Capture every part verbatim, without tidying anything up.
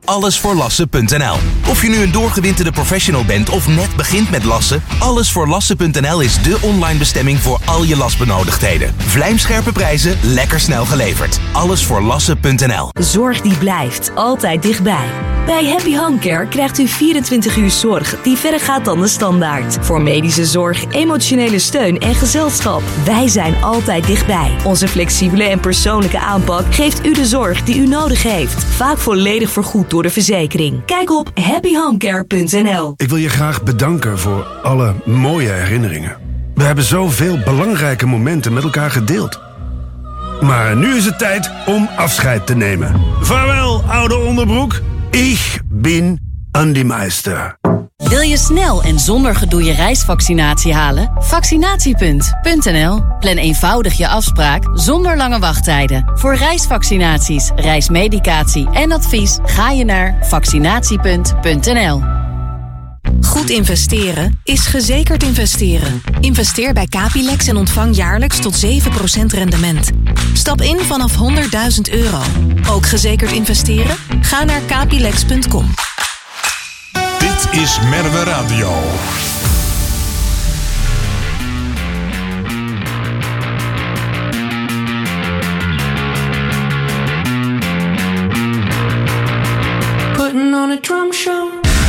alles voor lassen punt n l. Of je nu een doorgewinterde professional bent of net begint met lassen, alles voor lassen punt n l is dé online bestemming voor al je lasbenodigdheden. Vlijmscherpe prijzen, lekker snel geleverd. alles voor lassen punt n l. Zorg die blijft altijd dichtbij. Bij Happy Home Care krijgt u vierentwintig uur zorg die verder gaat dan de standaard. Voor medische zorg, emotionele steun en gezelschap. Wij zijn altijd dichtbij. Onze flexibele en persoonlijke aanpak geeft u de zorg die u nodig heeft. Vaak volledig vergoed door de verzekering. Kijk op happy home care punt n l. Ik wil je graag bedanken voor alle mooie herinneringen. We hebben zoveel belangrijke momenten met elkaar gedeeld. Maar nu is het tijd om afscheid te nemen. Vaarwel, oude onderbroek. Ik ben Andy Meister. Wil je snel en zonder gedoe je reisvaccinatie halen? Vaccinatiepunt punt n l. Plan eenvoudig je afspraak zonder lange wachttijden. Voor reisvaccinaties, reismedicatie en advies ga je naar vaccinatiepunt punt n l. Goed investeren is gezekerd investeren. Investeer bij Capilex en ontvang jaarlijks tot zeven procent rendement. Stap in vanaf honderdduizend euro. Ook gezekerd investeren? Ga naar capilex punt com. Dit is Merwe Radio. Putting on a drum show.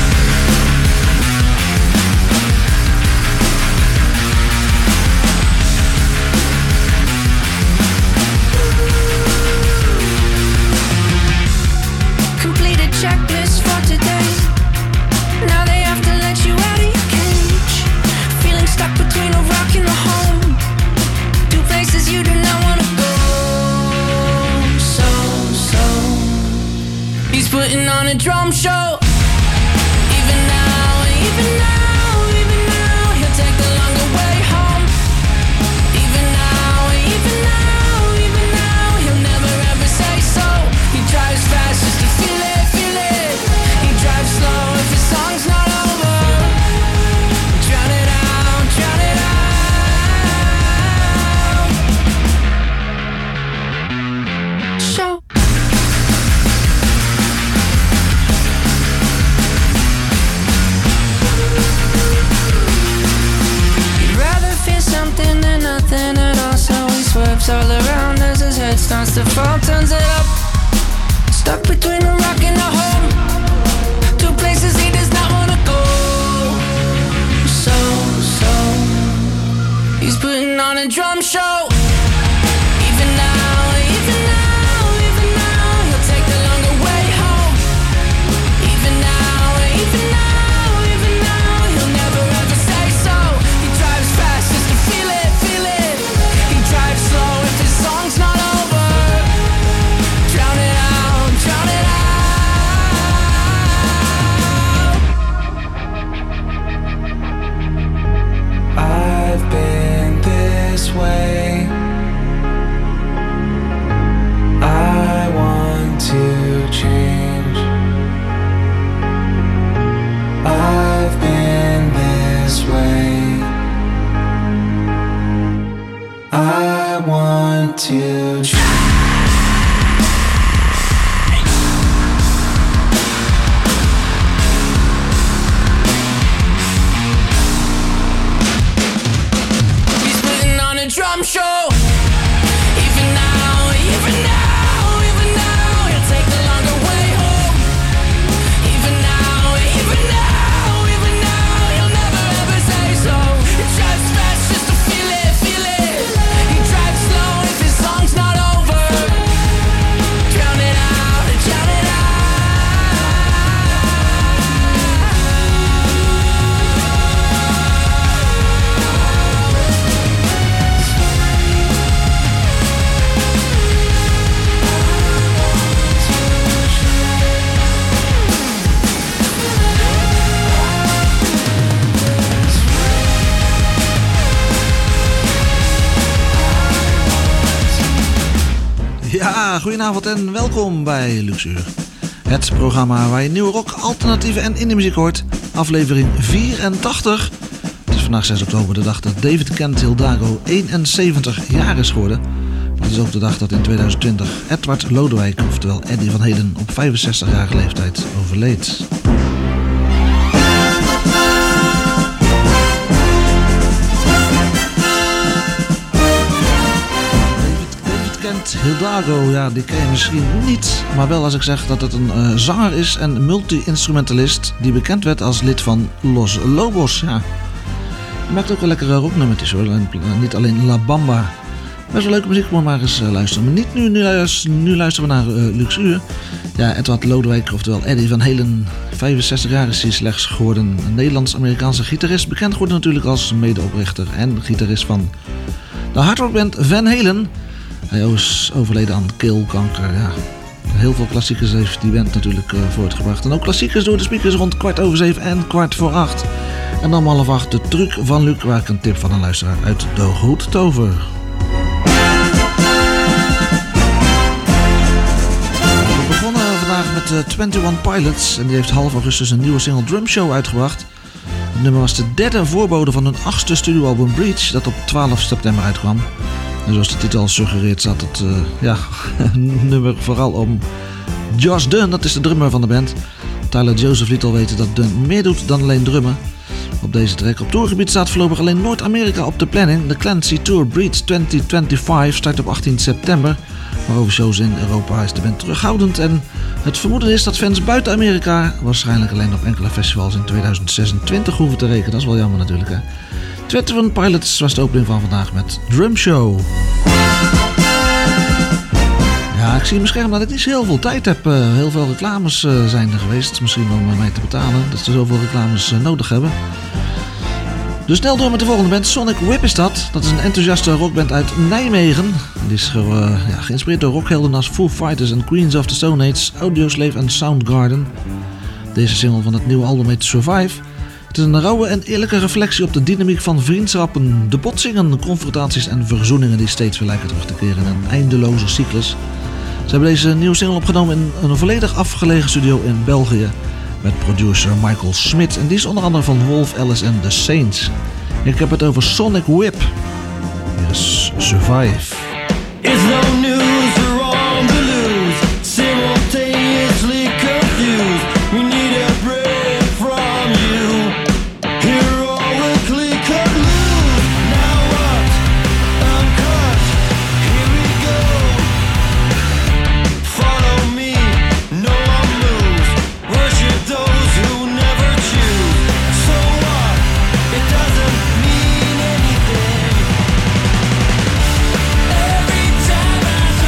Checklist for today. Now they have to let you out of your cage. Feeling stuck between a rock and a home. Two places you do not want to go. So, so he's putting on a drum show. Even now, even now, even now, he'll take the longer way home. Even now, even now, even now, he'll never ever say so. He drives fast just to feel it. Drive slow if his song's not over. Drown it out, drown it out. Show. He'd rather feel something than nothing at all, so he swerves all around as his head starts to fall, turns it up. Stuck between a rock and a home. Places he does not want to go. So, so he's putting on a drum show. Even now, even now, even now, he'll take the longer way home. Even now, even now, even now, he'll never ever say so. He drives fast just to feel it, feel it. He drives slow if his song's not over. Drown it out, drown it out. I've been this way. I want to change. I've been this way. I want to change. Drum show. Even now, even now, even now, he'll take the longer way home. Even now, even now, even now, he'll never ever say so. He drives fast just to feel it, feel it. He drives slow if his song's not over. Drown it out, drown it out. Ja, goedenavond en welkom bij Luxuur. Het programma waar je nieuwe rock, alternatieve en indie muziek hoort. Aflevering vierentachtig. Het is vandaag zes oktober, de dag dat David Kent Hildago eenenzeventig jaar is geworden. Het is ook de dag dat in tweeduizend twintig Edward Lodewijk, oftewel Eddie van Halen, op vijfenzestigjarige leeftijd overleed. Hidalgo, ja, die ken je misschien niet, maar wel als ik zeg dat het een uh, zanger is en multi-instrumentalist die bekend werd als lid van Los Lobos. Ja. Die maakt ook wel lekkere rocknummertjes hoor, en, uh, niet alleen La Bamba. Best wel leuke muziek, moet maar eens uh, luisteren. Maar niet nu, nu, nu luisteren we naar uh, Luxuur. Ja, Edward Lodewijk, oftewel Eddie van Halen, vijfenzestig jaar is hij slechts geworden. Een Nederlands-Amerikaanse gitarist, bekend geworden natuurlijk als medeoprichter en gitarist van de hardrockband Van Halen. Hij is overleden aan keelkanker. Ja. Heel veel klassiekers heeft die band natuurlijk uh, voortgebracht. En ook klassiekers door de speakers rond kwart over zeven en kwart voor acht. En dan om half acht de truc van Luc, waar ik een tip van een luisteraar uit de Hoed tover. We begonnen vandaag met uh, eenentwintig Pilots. En die heeft half augustus een nieuwe single Drum Show uitgebracht. Het nummer was de derde voorbode van hun achtste studioalbum Breach, dat op twaalf september uitkwam. En zoals de titel al suggereert zat het uh, ja, nummer vooral om Josh Dunn, dat is de drummer van de band. Tyler Joseph liet al weten dat Dunn meer doet dan alleen drummen op deze track. Op tourgebied staat voorlopig alleen Noord-Amerika op de planning. De Clancy Tour Breach twintig vijfentwintig start op achttien september. Maar over shows in Europa is de band terughoudend. En het vermoeden is dat fans buiten Amerika waarschijnlijk alleen op enkele festivals in tweeduizend zesentwintig hoeven te rekenen. Dat is wel jammer natuurlijk hè. eenentwintig Pilots was de opening van vandaag met Drum Show. Ja, ik zie in mijn scherm dat ik niet zo heel veel tijd heb. Uh, heel veel reclames uh, zijn er geweest. Misschien om uh, mij te betalen. Dat ze zoveel reclames uh, nodig hebben. Dus snel door met de volgende band. Sonic Whip is dat. Dat is een enthousiaste rockband uit Nijmegen. Die is uh, ja, geïnspireerd door rockhelden als Foo Fighters en Queens of the Stone Age, Audioslave en Soundgarden. Deze single van het nieuwe album heet Survive. Het is een rauwe en eerlijke reflectie op de dynamiek van vriendschappen, de botsingen, confrontaties en verzoeningen die steeds weer lijken terug te keren in een eindeloze cyclus. Ze hebben deze nieuwe single opgenomen in een volledig afgelegen studio in België met producer Michael Smit. En die is onder andere van Wolf Alice en The Saints. Ik heb het over Sonic Whip. Hier is Survive. It's no news, we're on the loose, simultaneously confused. We need a break from you. Heroically cut loose. Now what? Uncut. Here we go. Follow me, no one moves. Worship those who never choose. So what? It doesn't mean anything. Every time I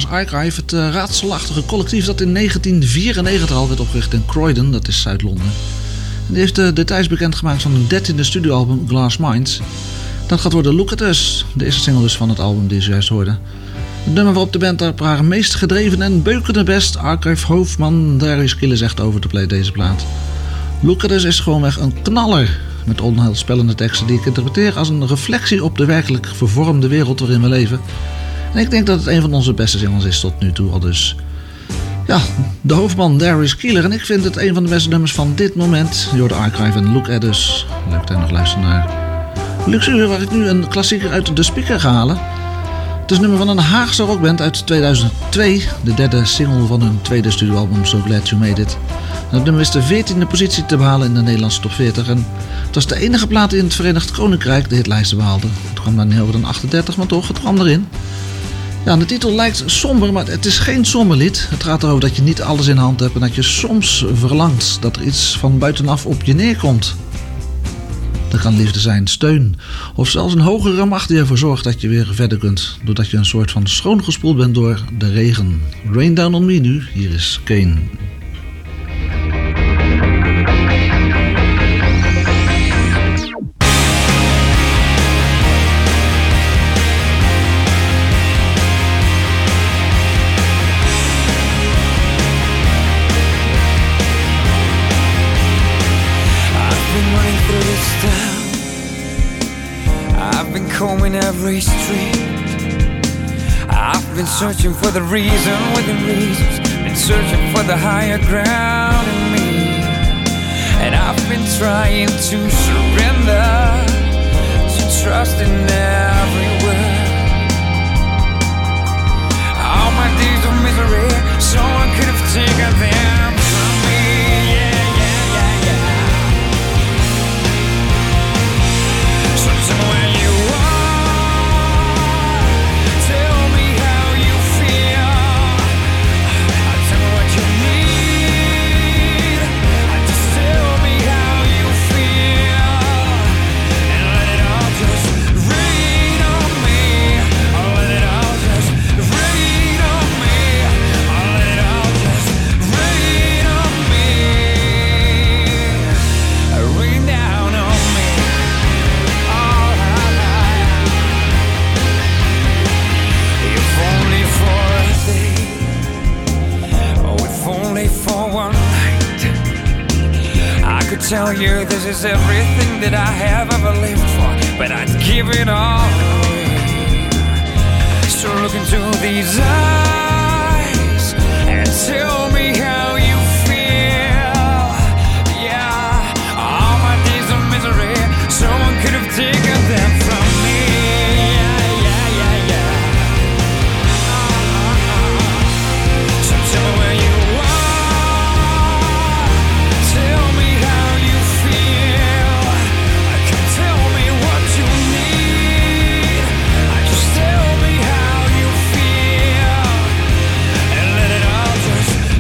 Archive, het uh, raadselachtige collectief dat in negentien vierennegentig al werd opgericht in Croydon, dat is Zuid-Londen. En die heeft de details bekendgemaakt van hun dertiende studioalbum Glass Minds. Dat gaat worden Look At Us, de eerste single dus van het album die je zojuist hoorde. Het nummer waarop de band op haar meest gedreven en beukende best, Archive hoofdman Darius Keeler zegt over de play deze plaat. Look At Us is gewoonweg een knaller, met onheilspellende teksten die ik interpreteer als een reflectie op de werkelijk vervormde wereld waarin we leven. En ik denk dat het een van onze beste singles is tot nu toe al dus. Ja, de hoofdman Darius Keeler en ik vind het een van de beste nummers van dit moment. Door de Archive en Look At Us. Leuk dat je nog luisteren naar Luxuur, waar ik nu een klassieker uit de speaker ga halen. Het is een nummer van een Haagse rockband uit tweeduizend twee. De derde single van hun tweede studioalbum So Glad You Made It. En het nummer is de veertiende positie te behalen in de Nederlandse top veertig. En het was de enige plaat in het Verenigd Koninkrijk de hitlijsten behaalde. Het kwam daar niet over dan achtendertig, maar toch, het kwam erin. Ja, de titel lijkt somber, maar het is geen somber lied. Het gaat erover dat je niet alles in hand hebt en dat je soms verlangt dat er iets van buitenaf op je neerkomt. Dat kan liefde zijn, steun of zelfs een hogere macht die ervoor zorgt dat je weer verder kunt. Doordat je een soort van schoongespoeld bent door de regen. Rain Down On Me nu, hier is Kane. Combing every street. I've been searching for the reason within reasons. Been searching for the higher ground in me. And I've been trying to surrender, to trust in every word. All my days of misery, someone could have taken them from me. Yeah, yeah, yeah, yeah. So tell me where you are. Tell you this is everything that I have ever lived for, but I'd give it all away. So look into these eyes and tell me how you feel. Yeah, all my days of misery, someone could have taken them from me. Yeah, yeah, yeah, yeah. So tell me where you are. Tell me how you feel. Tell me what you need. Just tell me how you feel. And let it all just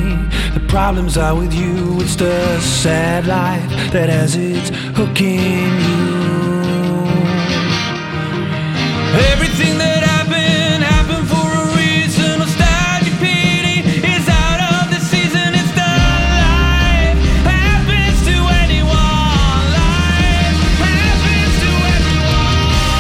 The problems are with you. It's the sad life that has its hook in you. Everything that happened, happened for a reason. I'll start your pity. It's out of the season. It's the life happens to anyone. Life happens to everyone.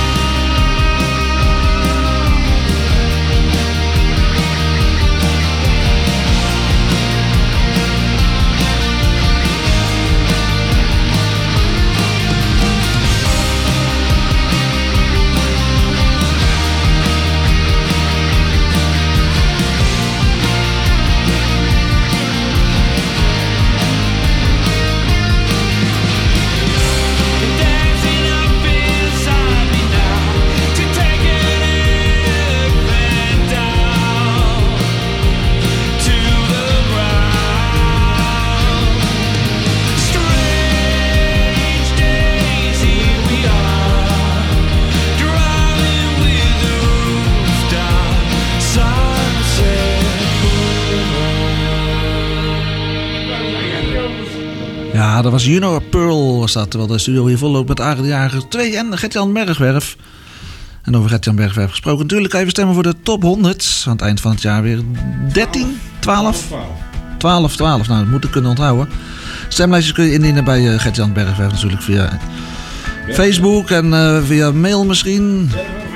Ja, dat was Juno Pearl, was dat, terwijl de studio hier vol loopt met Arie de Jager twee en Gert-Jan Bergwerf. En over Gert-Jan Bergwerf gesproken, natuurlijk kan je stemmen voor de top honderd. Aan het eind van het jaar weer dertien, twaalf, twaalf, twaalf. Nou, dat moet ik kunnen onthouden. Stemlijstjes kun je indienen bij uh, Gert-Jan Bergwerf natuurlijk via ja. Facebook en uh, via mail misschien.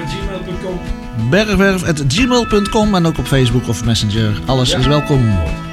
bergwerf at gmail punt com en ook op Facebook of Messenger. Alles ja. is welkom.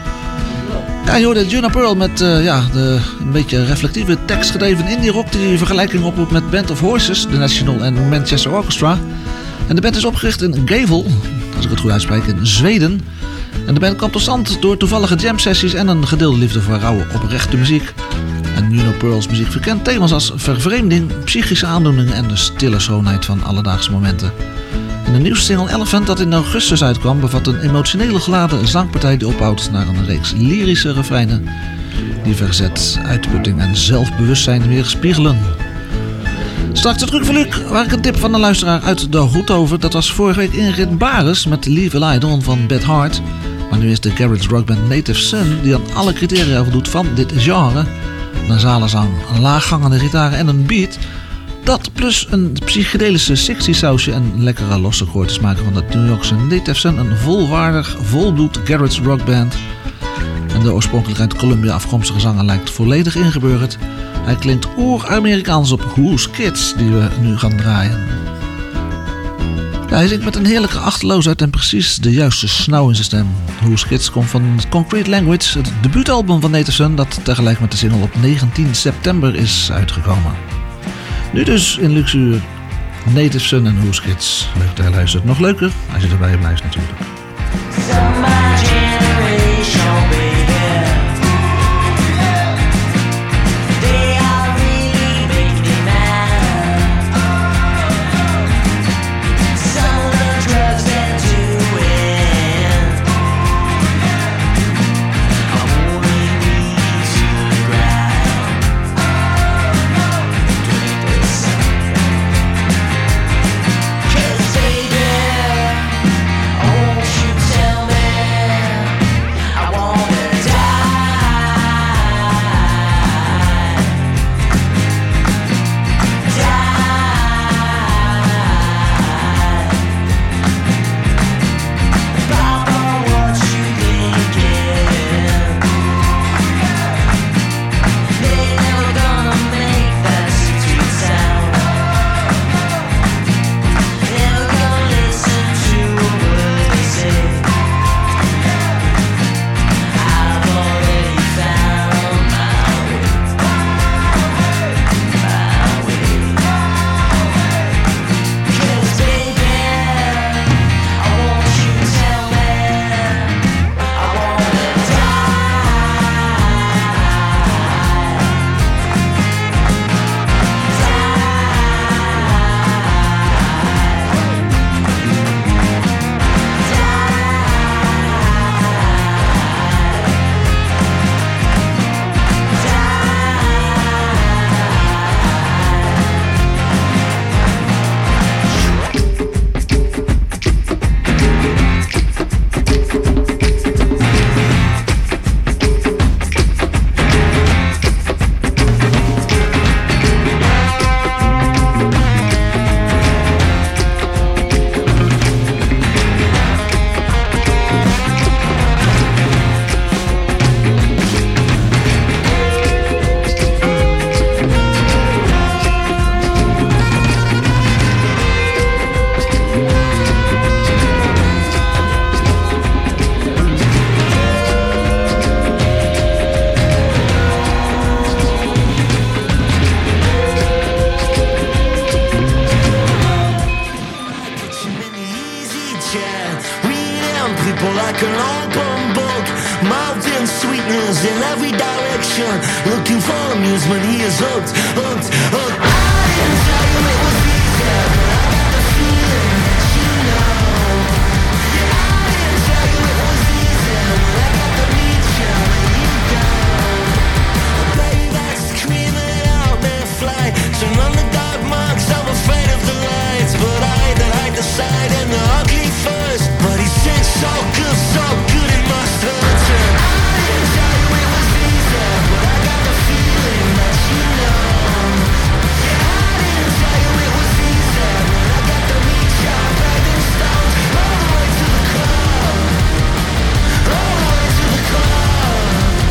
Ja, je hoorde Juno Pearl met uh, ja, de, een beetje reflectieve tekst gedreven indie rock die vergelijking oproept met Band of Horses, de National en Manchester Orchestra. En de band is opgericht in Gävle, als ik het goed uitspreek, in Zweden. En de band kwam tot stand door toevallige jam sessies en een gedeelde liefde voor rauwe, oprechte muziek. En Juno Pearl's muziek verkent thema's als vervreemding, psychische aandoeningen en de stille schoonheid van alledaagse momenten. En de nieuwste single Elephant, dat in augustus uitkwam, bevat een emotionele geladen zangpartij die opbouwt naar een reeks lyrische refreinen die verzet, uitputting en zelfbewustzijn weer spiegelen. Straks het truc van Luc, waar ik een tip van een luisteraar uit de hoed over. Dat was vorige week Ingrid Bares met Leave a Light On van Bad Heart. Maar nu is de garage rockband Native Son die aan alle criteria voldoet van dit genre. Nasale zang, laaggangende gitaren en een beat. Dat plus een psychedelische sixty sausje en lekkere losse koortjes maken van de New Yorkse Native Son een volwaardig, volbloed garage rockband. En de oorspronkelijk uit Columbia afkomstige zanger lijkt volledig ingeburgerd. Hij klinkt oer-Amerikaans op Who's Kids, die we nu gaan draaien. Ja, hij zingt met een heerlijke achterloosheid en precies de juiste snauw in zijn stem. Who's Kids komt van Concrete Language, het debuutalbum van Native Son dat tegelijk met de single op negentien september is uitgekomen. Nu dus in Luxuur Native Son en Who's Kids. Leuk dat je luistert. Nog leuker als je erbij blijft natuurlijk. Tell me and sweetness in every direction. Looking for amusement, he is hooked, hooked, hooked. I didn't tell you it was easy, but I got the feeling that you know. Yeah, I didn't tell you it was easy, but I got to meet you where you go. Baby's screaming out their flight, turn on the dark marks, I'm afraid of the lights, but I hide the hide the side and the ugly first. But he said so good, so good it must hurt him. I didn't tell you it was easy, but I got the feeling that you know. Yeah, I didn't tell you it was easy, but I got to meet you begging stones all the way to the club, all the way to the club.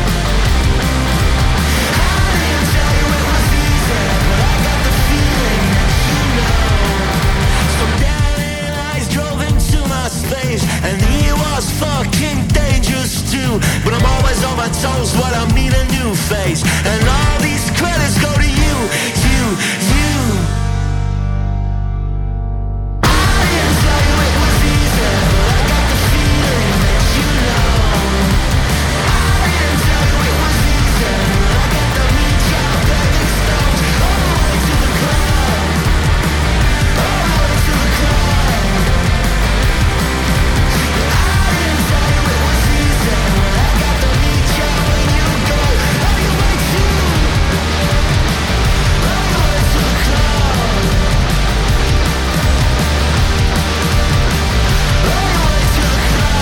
I didn't tell you it was easy, but I got the feeling that you know. Some down eyes drove into my space, and he was fucking dangerous too. But I'm always on my toes, what I mean a new face. And all these credits go to you, you, you. I didn't tell you it was easy, but I got the feeling that you know. I didn't tell you it was easy, but I got to meet you begging stones all the way to the club, all the way to the club. I didn't tell you it was easy, but I got to meet you when you go all the way to, all the way to the club, all the way to the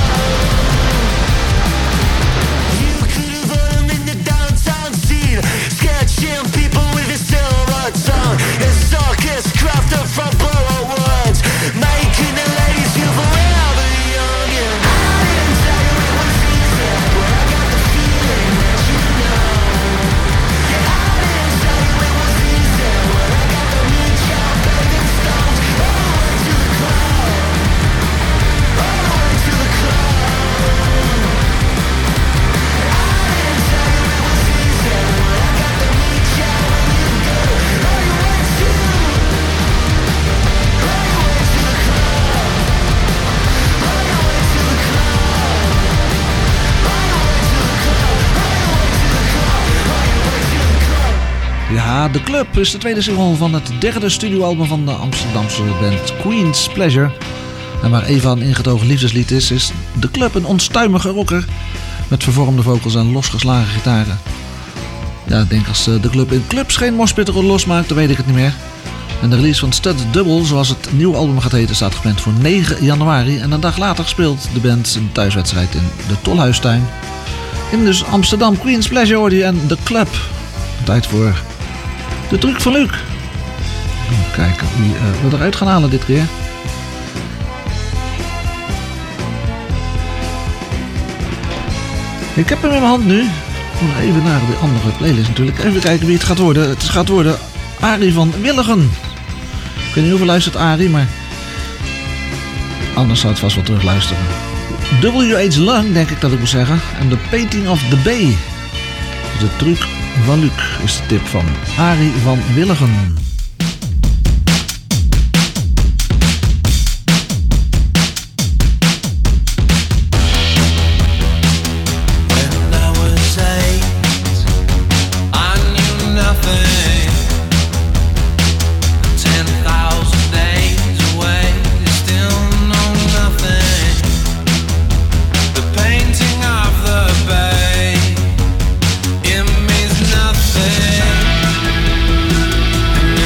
club. You could have heard him in the downtown scene, sketching people with his silver tongue. His circus crafted from borrowed words, making the ladies feel forever young. Yeah, I didn't tell you it was easy, but I got the feeling that you know. Yeah, I didn't tell you it was easy, but I got to meet you begging stones all the way to the club, all the way to the club. I didn't tell you it was easy, but I got to meet you when you go all the way to, all the way to the club, all the way to the club, all the way to the club, all the way to the club, all the way to the club. Ja, The Club is de tweede single van het derde studioalbum van de Amsterdamse band Queen's Pleasure. En waar Eva een ingetogen liefdeslied is, is The Club een onstuimige rocker met vervormde vocals en losgeslagen gitaren. Ja, ik denk als The Club in clubs geen moshpit losmaakt, dan weet ik het niet meer. En de release van Stud Double, zoals het nieuwe album gaat heten, staat gepland voor negen januari. En een dag later speelt de band een thuiswedstrijd in de Tolhuistuin. In dus Amsterdam, Queen's Pleasure hoorde je en The Club. Tijd voor de truc van Luc. Even kijken wie uh, we eruit gaan halen dit keer. Ik heb hem in mijn hand nu. Ik moet nog even naar de andere playlist natuurlijk. Even kijken wie het gaat worden. Het gaat worden Arie van Willigen. Ik weet niet hoeveel luistert Arie, maar anders zou het vast wel terug luisteren. W H Lung, denk ik dat ik moet zeggen. En The Painting of the Bay. De truc van Luc is de tip van Arie van Willigen. It means nothing.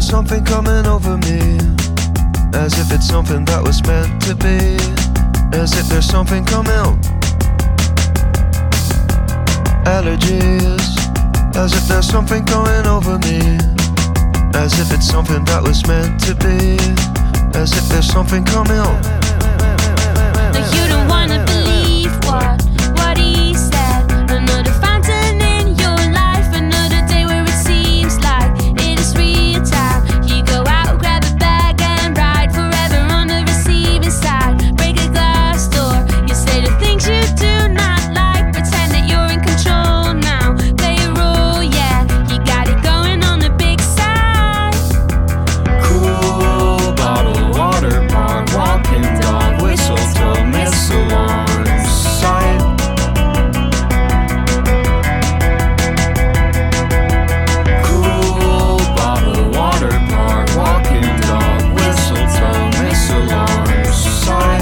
something coming over me, as if it's something that was meant to be, as if there's something coming. Allergies, as if there's something going over me, as if it's something that was meant to be, as if there's something coming. You don't wanna believe what, what he said. Another fountain in your life, another day where it seems like it is real time. You go out, grab a bag and ride forever on the receiving side. Break a glass door, you say the things you do not like, pretend that you're in control now. Play a role, yeah, you got it going on the big side. Cool bottle, water pond, walking dog, whistle, toll, missile on sight. Cool bottle, water pond, walking dog, whistle, toll, missile on sight.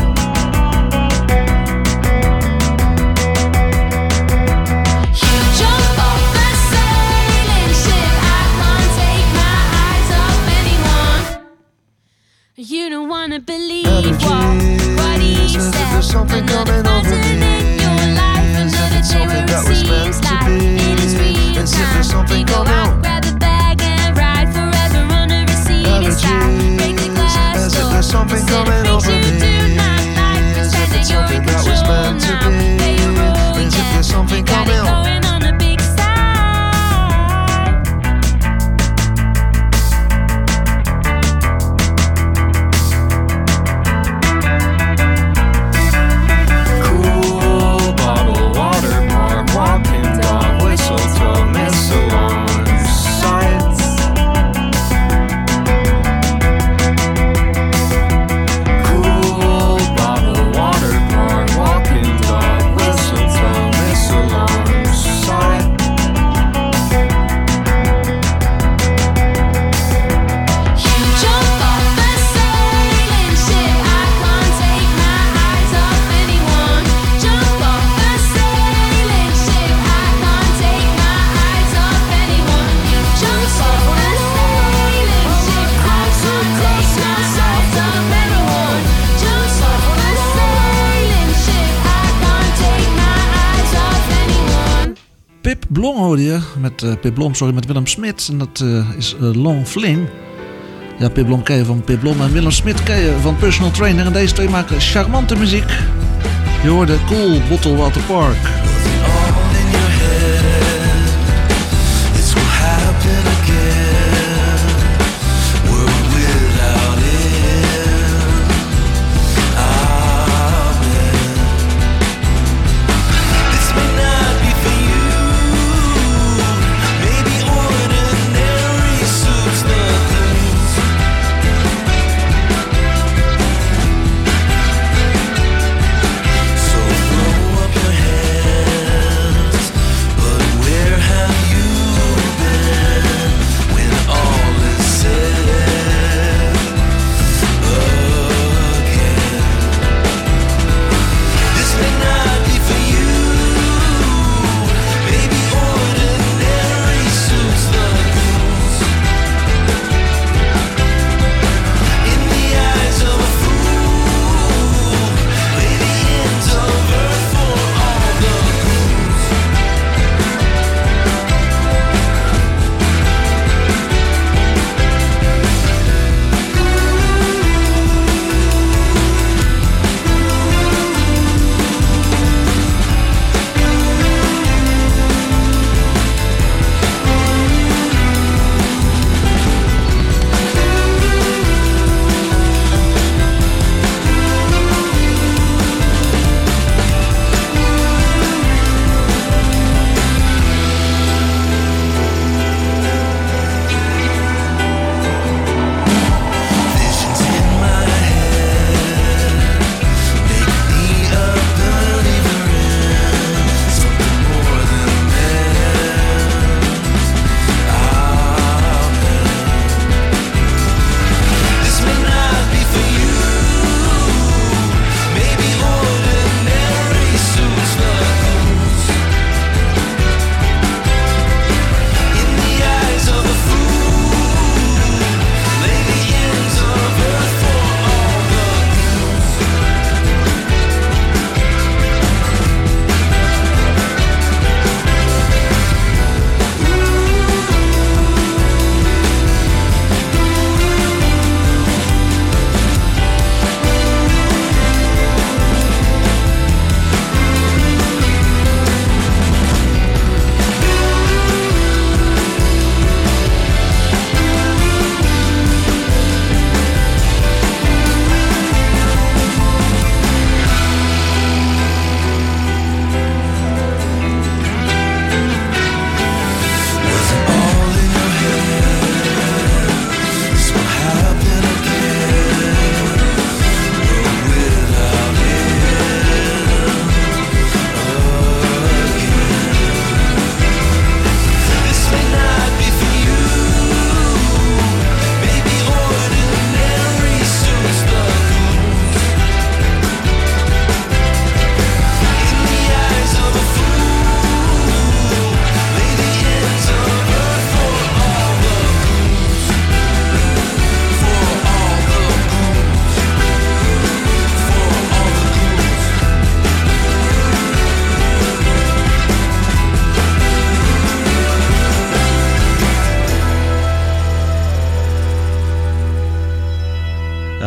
You jump off a sailing ship, I can't take my eyes off anyone. You don't wanna believe what, what he said. Another fountain in your life, another day where it seems like it is real time. You go out, grab a bag and ride forever on the receiving side. Break the glass door, Something say the coming things over you me, do not like, pretend that you're in that was control meant to now. be, Play a role, as if yeah, there's something you got it coming. going on the big side. Cool bottle, water pond, walking dog, whistle, toll, missile on sight. Cool bottle, water pond, walking dog, whistle, toll, missile on sight. You jump off a sailing ship, I can't take my eyes off anyone. Jump off a sailing ship, I can't take my eyes off anyone. You jump off a sailing ship, I can't take my eyes off anyone. Jump off a sailing ship, I can't take my eyes off anyone. Pip Blom hoorde je, met uh, Pip Blom, sorry, met Willem Smit. En dat uh, is uh, Long Fling. Ja, Pip Blom ken je van Pip Blom en Willem Smit ken je van Personal Trainer. En deze twee maken charmante muziek. Je hoorde Cool Bottle Water Park. This will happen again. World without end. Amen. This may not be for you. Maybe ordinary suits nothing. So throw up your hands.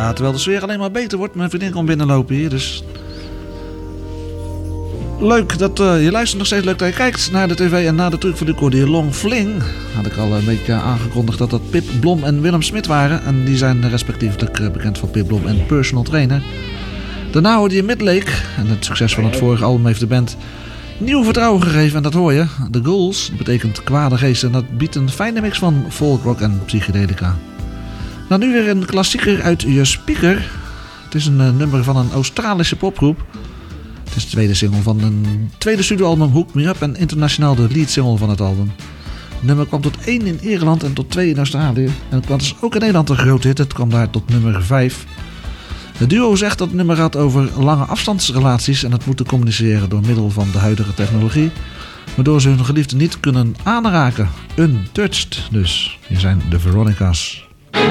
Ja, terwijl de sfeer alleen maar beter wordt. Mijn vriendin komt binnenlopen hier, dus... Leuk dat uh, je luistert, nog steeds leuk dat je kijkt naar de tv en naar de truc van de Cordier Long Fling. Had ik al een beetje aangekondigd dat dat Pip Blom en Willem Smit waren. En die zijn respectievelijk bekend van Pip Blom en personal trainer. Daarna hoorde je Midlake. En het succes van het vorige album heeft de band nieuw vertrouwen gegeven. En dat hoor je. The Ghouls betekent kwade geesten. En dat biedt een fijne mix van folkrock en psychedelica. Nou, nu weer een klassieker uit je speaker. Het is een uh, nummer van een Australische popgroep. Het is de tweede single van een tweede studioalbum Hook Me Up en internationaal de lead single van het album. Het nummer kwam tot één in Ierland en tot twee in Australië. En het was ook in Nederland een groot hit. Het kwam daar tot nummer vijf. Het duo zegt dat het nummer gaat over lange afstandsrelaties en het moeten communiceren door middel van de huidige technologie, waardoor ze hun geliefde niet kunnen aanraken. Untouched dus. Hier zijn de Veronicas.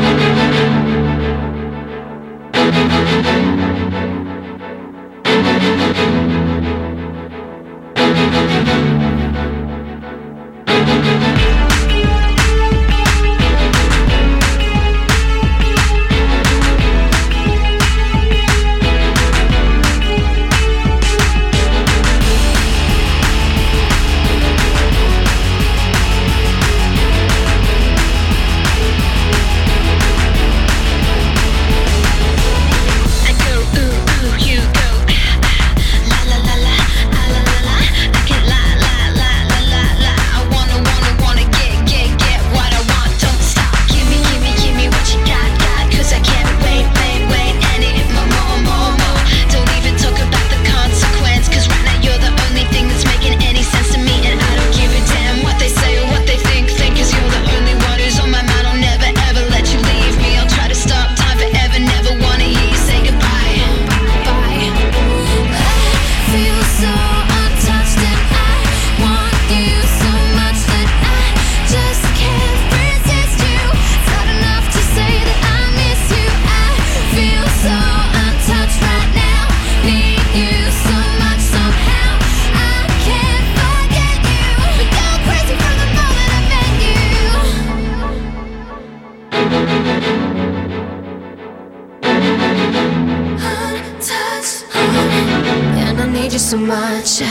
So much.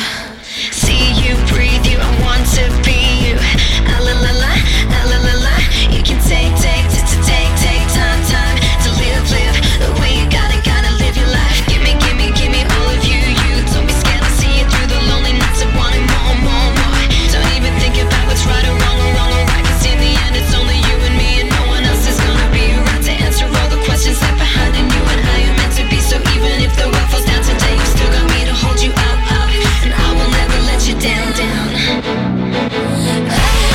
See you, breathe you, I want to be you. Ah la la la, ah la la la. You can take, take, just to take, take time, time to live, live the way you gotta, gotta live your life. Give me, give me, give me all of you, you. Don't be scared, I'll see you through the lonely nights of wanting more, more, more. Don't even think about what's right or wrong or wrong or right, 'cause in the end it's only you and me and no one else is gonna be right to answer all the questions left behind in you and how you're meant to be. So even if the world falls down today, you still got me to hold you up, up. And I will never let you down, down.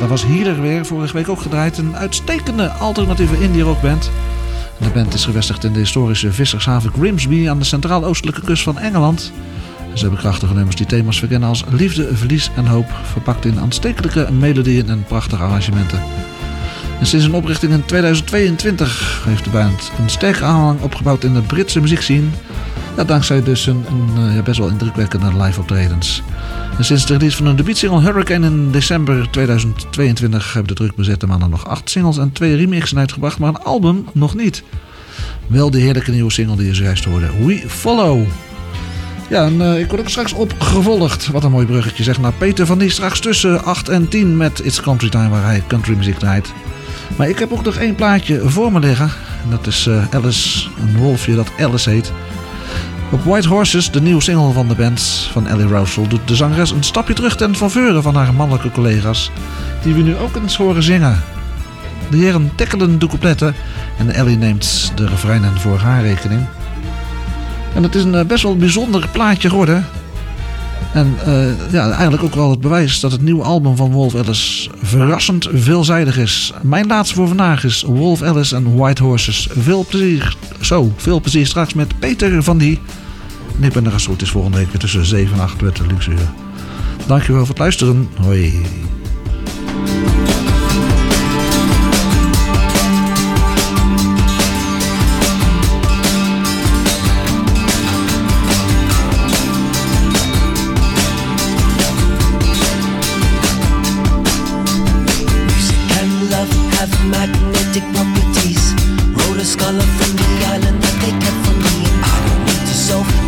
was Healer weer, vorige week ook gedraaid. Een uitstekende alternatieve indie rockband. De band is gevestigd in de historische vissershaven Grimsby aan de centraal-oostelijke kust van Engeland. Ze hebben krachtige nummers die thema's verkennen als liefde, verlies en hoop, verpakt in aanstekelijke melodieën en prachtige arrangementen. En sinds een oprichting in tweeduizend tweeëntwintig heeft de band een sterke aanhang opgebouwd in de Britse muziekscene. Ja, dankzij dus een, een ja, best wel indrukwekkende live optredens. En sinds de release van hun debuutsingle Hurricane in december tweeduizend tweeëntwintig hebben de druk bezette mannen nog acht singles en twee remixen uitgebracht, maar een album nog niet. Wel de heerlijke nieuwe single die je zojuist hoorde, We Follow. Ja, en uh, ik word ook straks opgevolgd. Wat een mooi bruggetje zeg naar Peter van die straks tussen acht en tien met It's Country Time, waar hij country muziek draait. Maar ik heb ook nog één plaatje voor me liggen. En dat is uh, Alice, een wolfje dat Alice heet. Op White Horses, de nieuwe single van de band van Ellie Rowsell, doet de zangeres een stapje terug ten faveur van haar mannelijke collega's, die we nu ook eens horen zingen. De heren tackelen de coupletten en Ellie neemt de refreinen voor haar rekening. En het is een uh, best wel bijzonder plaatje geworden. En uh, ja, eigenlijk ook wel het bewijs dat het nieuwe album van Wolf Alice verrassend veelzijdig is. Mijn laatste voor vandaag is Wolf Alice en White Horses. Veel plezier, zo, veel plezier straks met Peter van die. En ik ben er als het goed is volgende week weer tussen zeven en acht met de luxe uur. Dankjewel voor het luisteren. Hoi.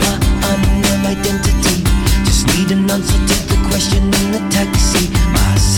Identity, just need an answer to the question in the taxi. My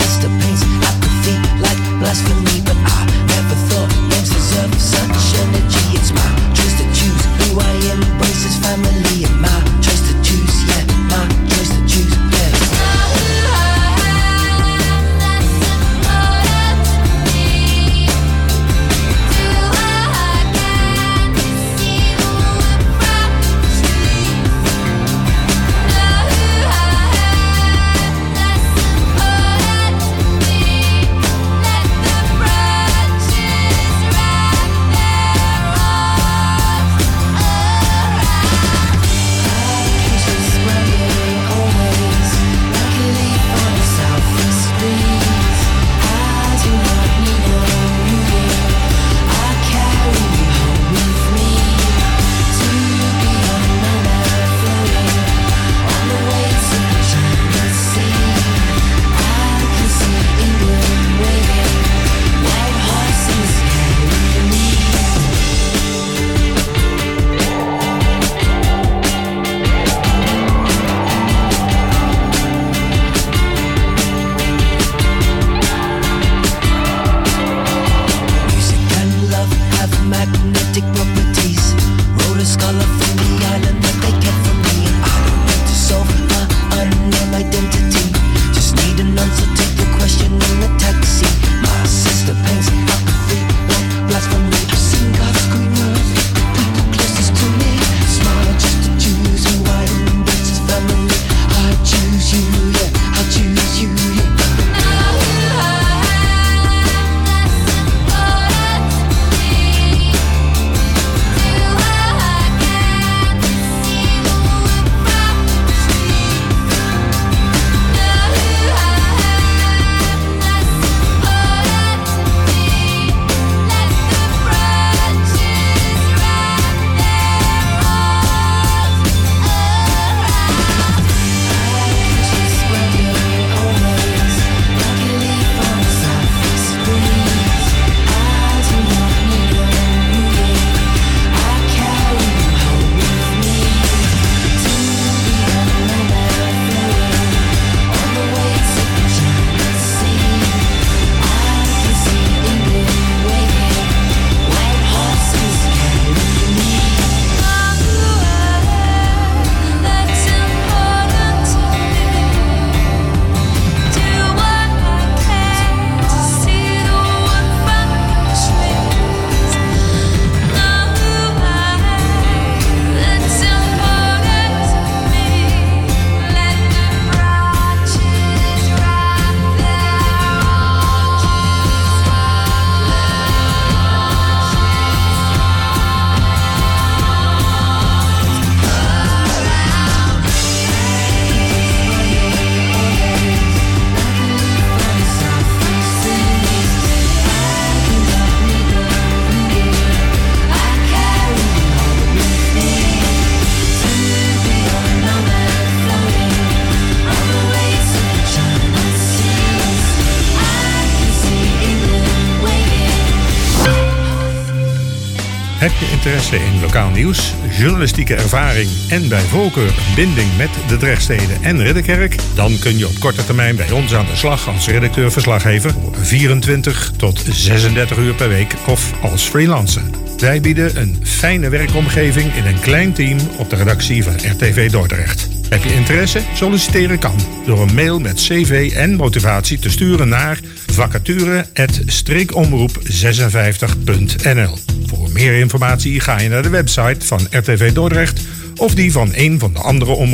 Heb je interesse in lokaal nieuws, journalistieke ervaring en bij voorkeur een binding met de Drechtsteden en Ridderkerk? Dan kun je op korte termijn bij ons aan de slag als redacteur-verslaggever voor vierentwintig tot zesendertig uur per week of als freelancer. Wij bieden een fijne werkomgeving in een klein team op de redactie van R T V Dordrecht. Heb je interesse? Solliciteren kan door een mail met cv en motivatie te sturen naar vacature apenstaartje streekomroep zesenvijftig punt n l. Voor meer informatie ga je naar de website van R T V Dordrecht of die van een van de andere omroepen.